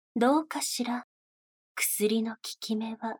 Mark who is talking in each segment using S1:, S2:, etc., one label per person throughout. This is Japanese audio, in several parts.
S1: どうかしら、薬の効き目は。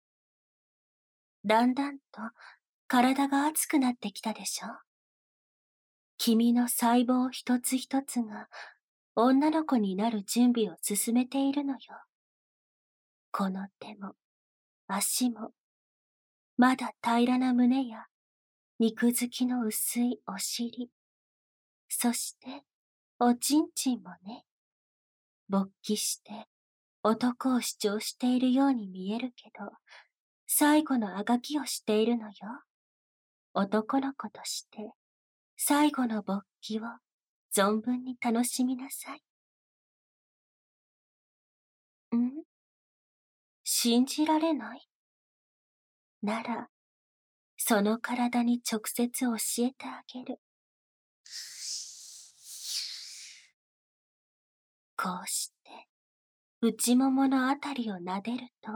S1: だんだんと体が熱くなってきたでしょ。君の細胞一つ一つが女の子になる準備を進めているのよ。この手も足も、まだ平らな胸や肉付きの薄いお尻、そしておちんちんもね。勃起して男を主張しているように見えるけど、最後のあがきをしているのよ。男の子として最後の勃起を存分に楽しみなさい。ん？信じられない？なら、その体に直接教えてあげる。こうして、内もものあたりを撫でると、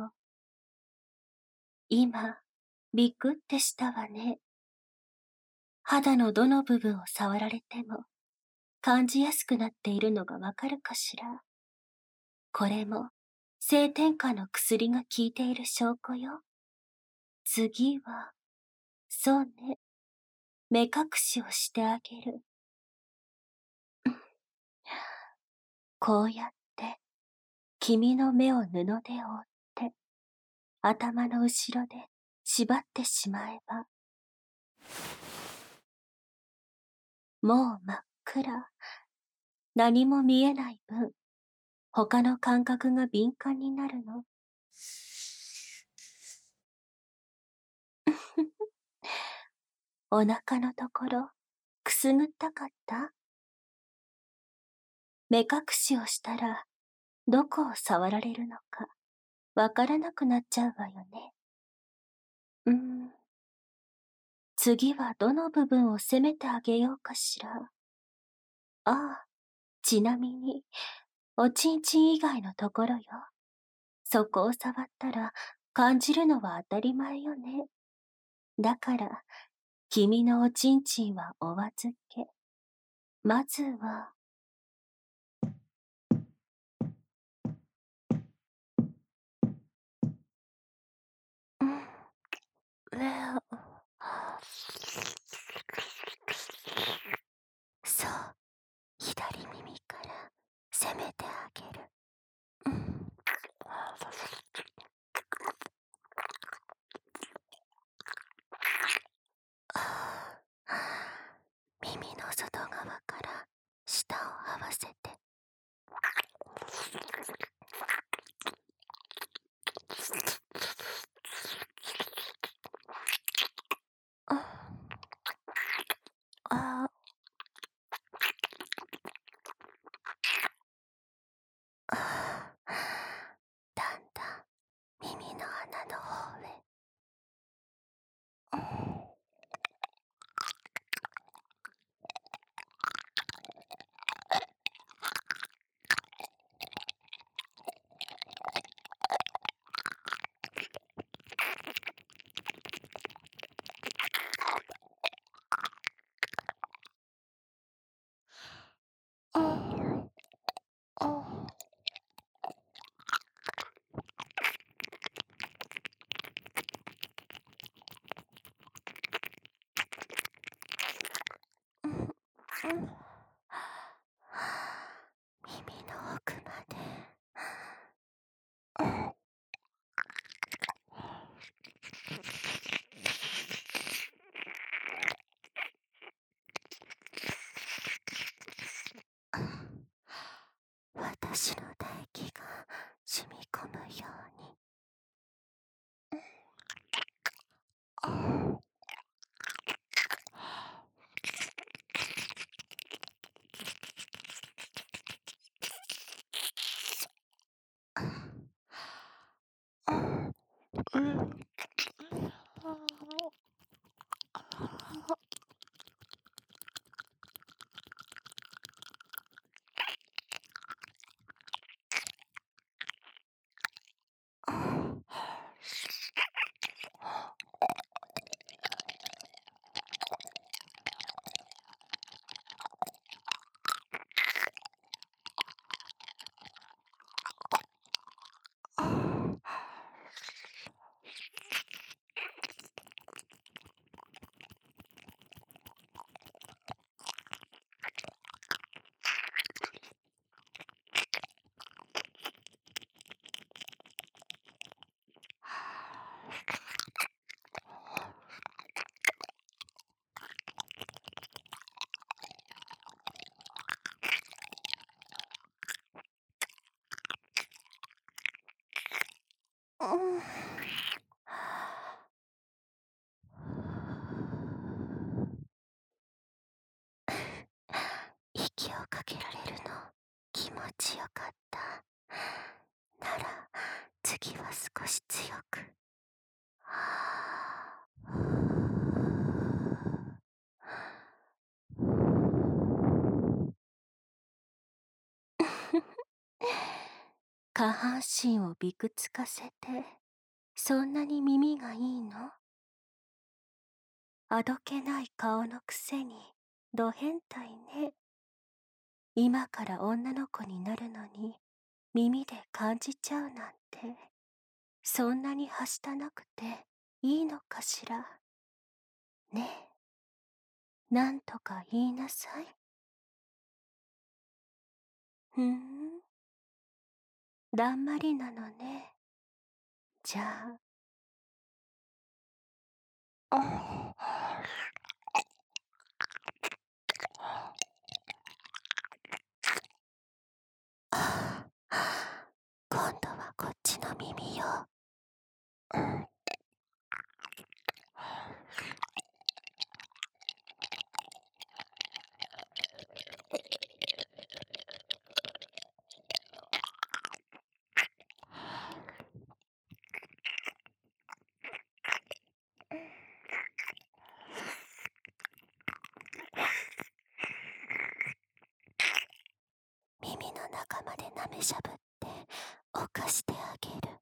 S1: 今、ビクってしたわね。肌のどの部分を触られても、感じやすくなっているのがわかるかしら。これも、性転換の薬が効いている証拠よ。次は、そうね、目隠しをしてあげる。こうやって、君の目を布で覆って、頭の後ろで縛ってしまえば、もう真っ暗。何も見えない分、他の感覚が敏感になるの。お腹のところ、くすぐったかった？目隠しをしたら、どこを触られるのか、わからなくなっちゃうわよね。次はどの部分を攻めてあげようかしら。ああ、ちなみに、おちんちん以外のところよ。そこを触ったら、感じるのは当たり前よね。だから、君のおちんちんはお預け。まずは、レオ。そう、左耳から攻めてあげる。耳の外側から舌を合わせて。ああ、だんだん耳の穴の方へ。耳の奥まで。私の唾液が染み込むように。 ん。息をかけられるの気持ちよかった。なら次は少し強く。下半身をびくつかせて、そんなに耳がいいの？あどけない顔のくせに、ど変態ね。今から女の子になるのに、耳で感じちゃうなんて、そんなにはしたなくていいのかしら。ねえ、なんとか言いなさい。ふーん、だんまりなのね。じゃあ、今度はこっちの耳よ。耳の中まで舐めしゃぶって犯してあげる。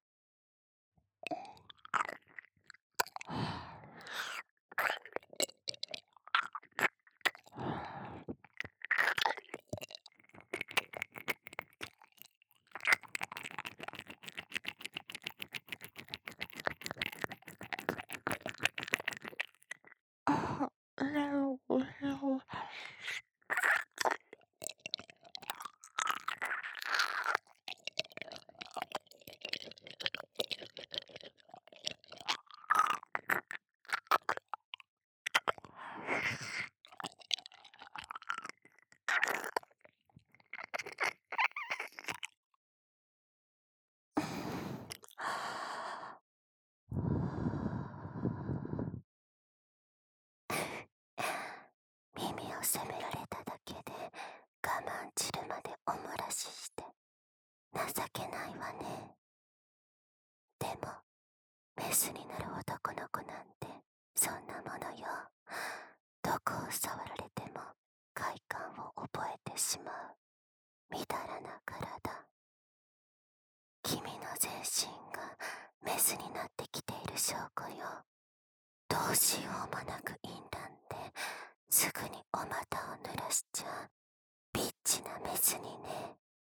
S1: 耳を責められただけで我慢汁までおもらしして情けないわね。でもメスになる男の子なんてそんなものよ。どこを触られても快感を覚えてしまうみだらな体。君の全身がメスになってきている証拠よ。どうしようもなく淫乱ですぐにお股を濡らしちゃビッチなメスにね。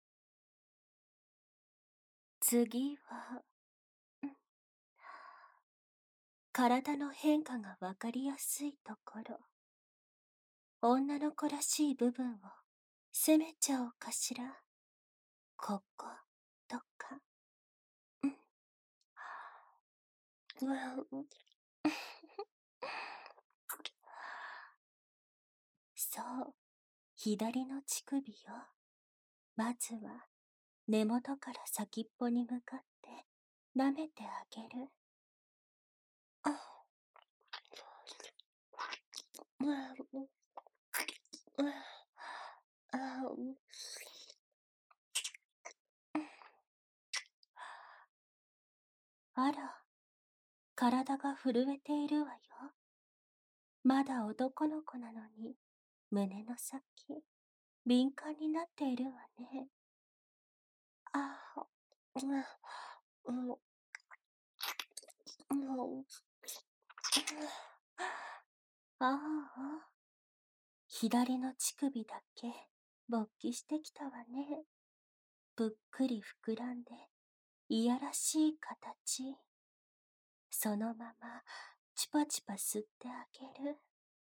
S1: 次は、体の変化がわかりやすいところ、女の子らしい部分を攻めちゃおうかしら。こことか。そう、左の乳首よ。まずは根元から先っぽに向かって舐めてあげる。あら、体が震えているわよ。まだ男の子なのに、胸の先、敏感になっているわね。ああ、左の乳首だけ勃起してきたわね。ぷっくり膨らんで、いやらしい形。そのまま、チュパチュパ吸ってあげる。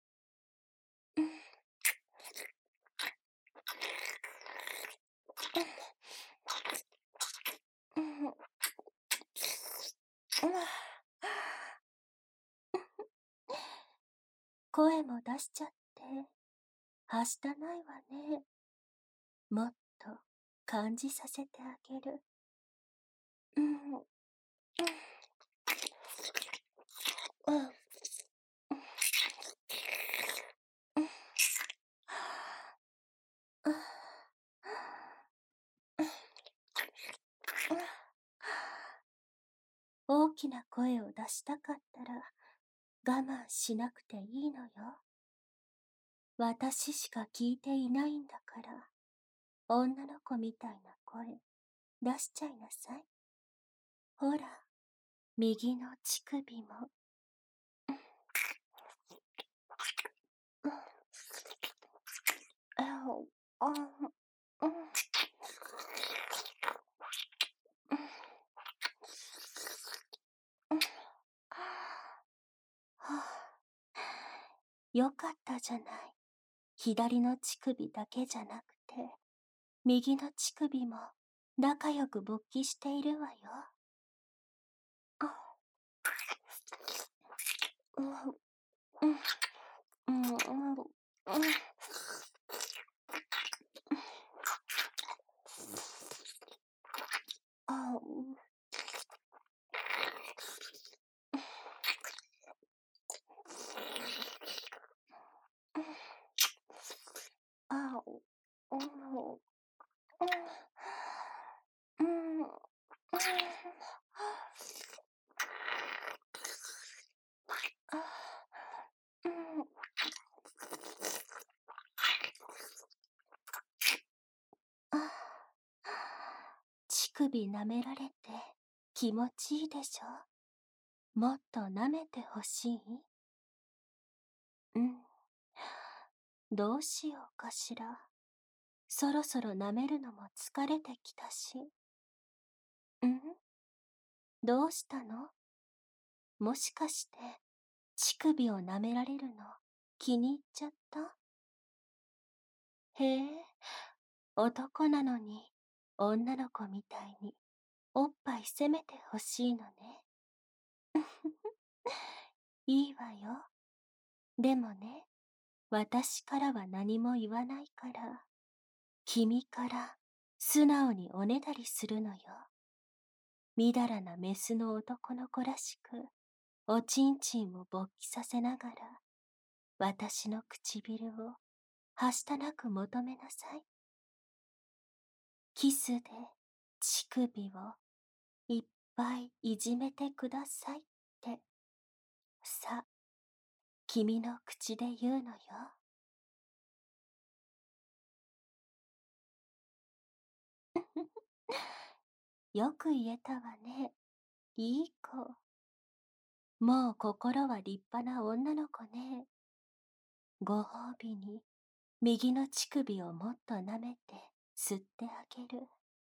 S1: 声も出しちゃって、はしたないわね。もっと感じさせてあげる。 大きな声を出したかったら我慢しなくていいのよ。私しか聞いていないんだから、女の子みたいな声出しちゃいなさい。ほら、右の乳首も。よかったじゃない。左の乳首だけじゃなくて、右の乳首も仲良く勃起しているわよ。乳首舐められて気持ちいいでしょ。もっと舐めてほしい？どうしようかしら。そろそろ舐めるのも疲れてきたし。どうしたの？もしかして乳首を舐められるの気に入っちゃった？へえ、男なのに女の子みたいにおっぱい攻めてほしいのね。いいわよ。でもね、私からは何も言わないから、君から素直におねだりするのよ。みだらなメスの男の子らしく、おちんちんを勃起させながら、私の唇をはしたなく求めなさい。キスで乳首をいっぱいいじめてくださいって、さ、君の口で言うのよ。よく言えたわね。いい子。もう心は立派な女の子ね。ご褒美に右の乳首をもっと舐めて吸ってあげる。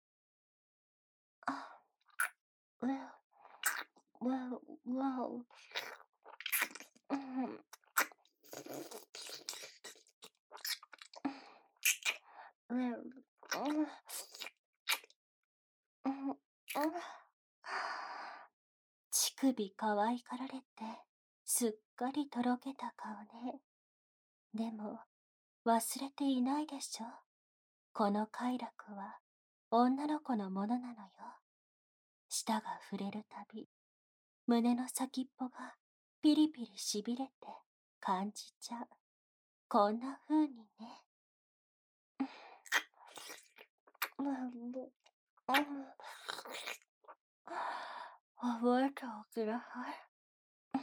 S1: 乳首可愛がられてすっかりとろけた顔ね。でも忘れていないでしょ。この快楽は女の子のものなのよ。舌が触れるたび、胸の先っぽがピリピリしびれて感じちゃう。こんな風にね。覚えておきなさい。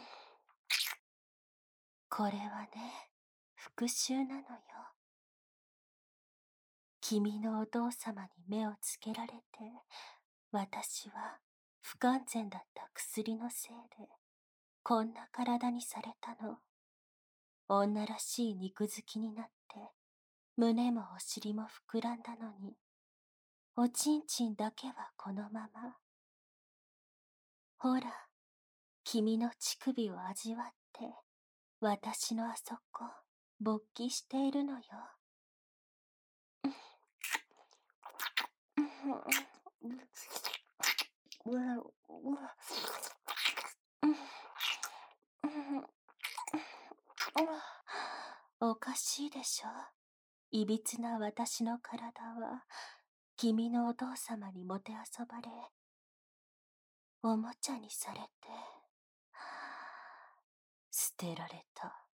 S1: これはね、復讐なのよ。君のお父様に目をつけられて、私は不完全だった薬のせいで、こんな体にされたの。女らしい肉付きになって、胸もお尻も膨らんだのに、おちんちんだけはこのまま。ほら、君の乳首を味わって、私のあそこ、勃起しているのよ。おかしいでしょ。いびつな私の体は、君のお父様にもてあそばれ、 おもちゃにされて、捨てられた。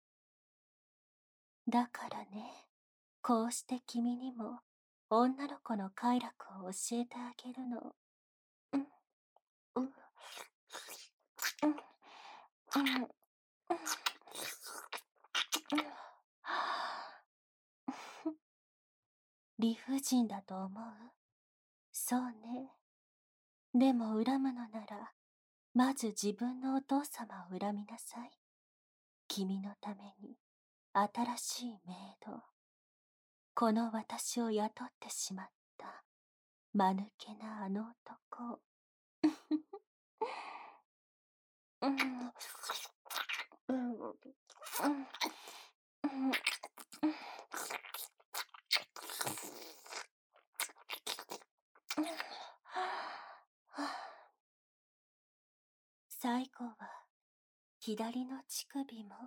S1: だからね、こうして君にも女の子の快楽を教えてあげるの。うん、うん、うん、うん、うん、理不尽だと思う？そうね。でも恨むのなら、まず自分のお父様を恨みなさい。君のために新しいメイド。この私を雇ってしまった、間抜けなあの男を。うん、うん、うん、うん、うん、最後は左の乳首も。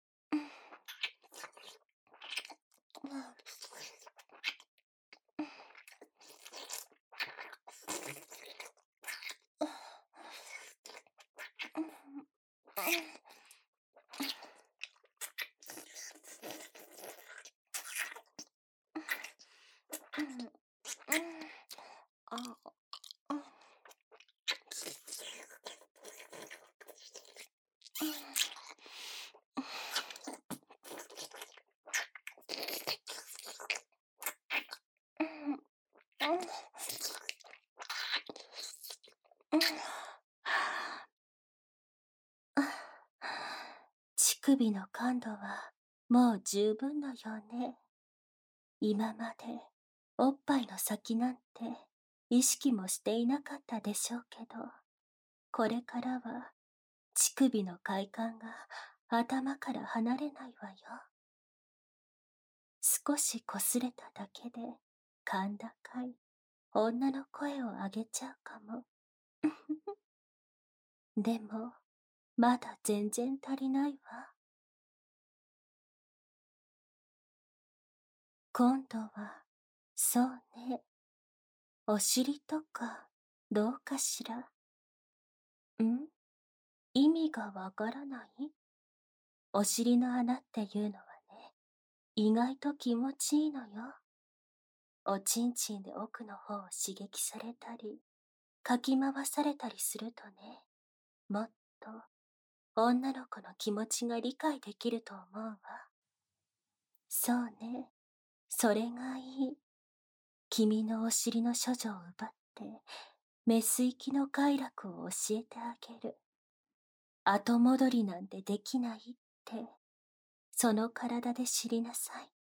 S1: 乳首の感度はもう十分のようね。今までおっぱいの先なんて意識もしていなかったでしょうけど、これからは乳首の快感が頭から離れないわよ。少しこすれただけで甲高い女の声を上げちゃうかも。でも、まだ全然足りないわ。今度は、そうね。お尻とか、どうかしら。ん？意味がわからない？お尻の穴っていうのはね、意外と気持ちいいのよ。おちんちんで奥の方を刺激されたり、かき回されたりするとね、もっと女の子の気持ちが理解できると思うわ。そうね、それがいい。君のお尻の処女を奪って、メス行きの快楽を教えてあげる。後戻りなんてできないって、その体で知りなさい。